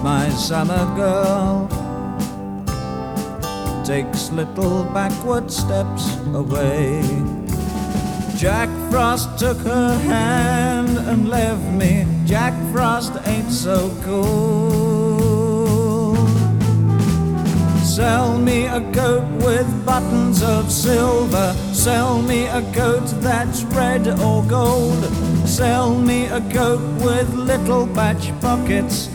my summer girl takes little backward steps away. Jack Frost took her hand and left me. Jack Frost ain't so cool. Sell me a coat with buttons of silver. Sell me a coat that's red or gold. Sell me a coat with little patch pockets.